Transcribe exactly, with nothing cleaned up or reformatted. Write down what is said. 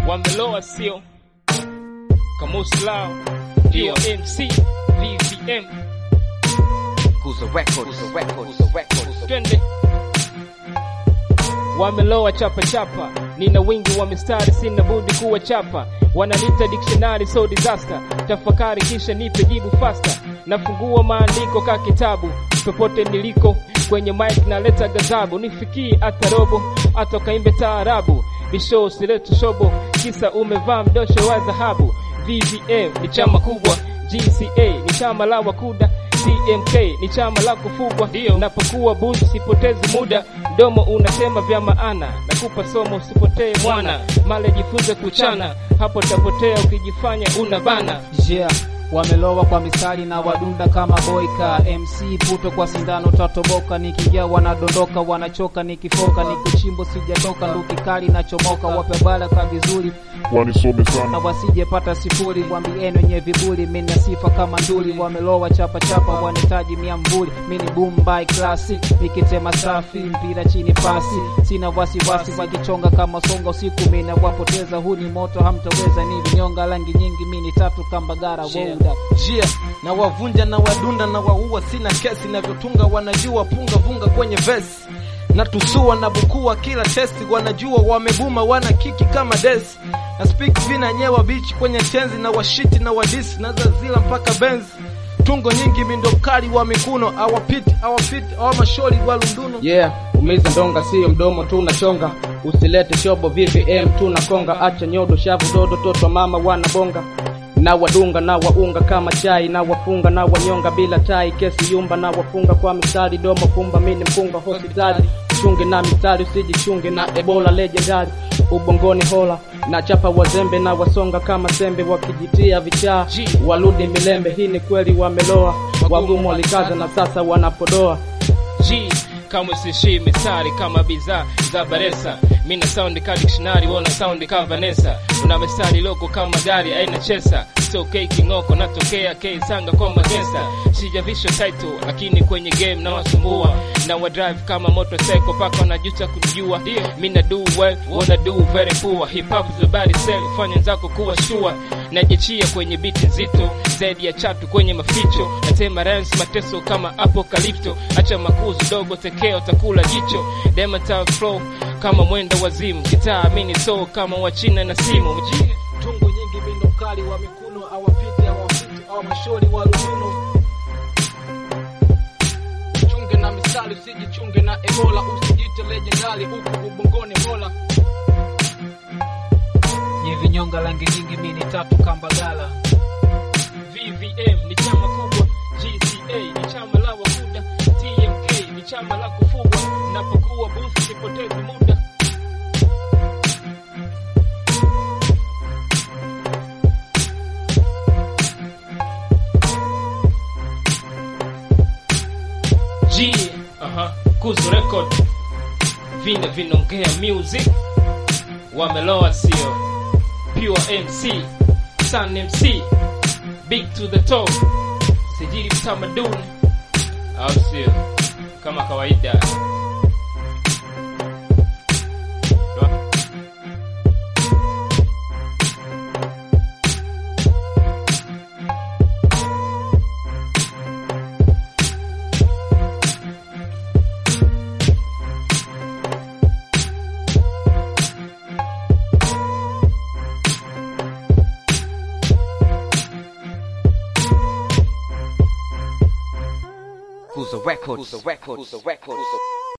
wameloa sio Kamusi lao ndio M C V V M Kuza Records, Kuza Records, Kuza Records. Twende. Wameloa chapa chapa, nina wingi wa mistari sina budi kuwa chapa. Wananita dictionary so disaster, tafakari kisha nipe jibu faster. Nafungua maandiko ka kitabu, popote niliko kwenye mic na leta gazabu. Nifikii hata robo, hata kaimbe taarabu. Bisho siletu shobo, kisa umevaa mdosho wa dhahabu. V V M ni chama kubwa, G C A ni chama la wakuda, T M K ni chama la kufugwa. Napokuwa buzi sipotezi muda, mdomo unasema vya maana. Nakupa somo usipotee mwana, male jifunze kuchana, hapo tapotea ukijifanya unabana. Yeah, wamelowa kwa misali na wadunda kama boyka. M C puto kwa sindano tatoboka, nikiingia wanadondoka wanachoka, nikifoka nikuchimbo sijatoka, nduki kali na chomoka. Wape baraka vizuri wanisome sana na wasije pata sifuri, mwambieni wenye viburi mimi sifa kama nduli. Wamelowa chapa chapa wanitaji miambuli, mimi boom by classic nikitema safi mpira chini pasi. Sina wasiwasi wakichonga kama songa usiku, mimi na wapoteza huu ni moto hamtaweza. Ni vinyonga rangi nyingi mimi tatu kambagara wouda. Jia na wavunja na wadunda na waua, sina kesi navyotunga wanajua punga vunga kwenye verse. Na tusua na bukua kila testi, wanajua wamebuma wana kiki kama desi. Na speak vina nyewa bichi kwenye tenzi na washiti na wadisi na zazila mpaka benzi. Tungo nyingi mindokali wa mikuno, awapiti awapiti awa mashori wa lunduno. Yeah, umeza ndonga siyo mdomo tu unachonga, usilete shobo V V M tu nakonga. Acha nyodo shavu dodo toto mama wanabonga, na wadunga na waunga kama chai, na wafunga na wanyonga bila tai. Kesi yumba na wafunga kwa mistari, domo fumba mini mfunga hospitali. Chunge na mistari usijichunge na Ebola legendary, ubongoni hola na chapa wazembe na wasonga kama sembe. Wakijitia vichaa waludi milembe, hii ni kweli wameloa. Wagumu walikaza na sasa wanapodoa. G kama sishi mistari kama bidhaa za Baresa. Mina sound ka dictionary, wana sound ka Vanessa. Una mistari loko kama gari aina chesa. So cake ngoko natokea K sanga kwa magesta. Sijavisho title lakini kwenye game na wasumbua. Na wa drive kama motorcycle paka wanajuta kujua. Mina do well, wanna do very poor. Hip hop is a body sell, fanya nzako kuwa sure. Najichia kwenye beat nzito, zaidi ya chatu kwenye maficho. Natema rhymes mateso kama apocalypto. Acha makuzu dogo tekeo takula jicho. Demetal flow kama mwenda wazimu, gitaa mini soul kama wachina na simu. Mjini tungo nyingi mindokali wa mikuno, awapiti awapiti awa mashori wa lunduno. Chunge na misali usijichunge na Ebola, usijite legendary huku ubongoni mola. Nye vinyonga rangi nyingi mimi tatu kambagala. V V M ni chama kubwa, G C A ni chama la wakuda, T M K ni chama la kufugwa. Napokuwa booth sipotezi muda. G, aha, Kuza Record, vina vinongea music. Wameloa sio Pure M C, Sun M C, big to the top. Sijiri mtamaduni au sio kama kawaida. Kuza Records, Kuza Records, Kuza Records.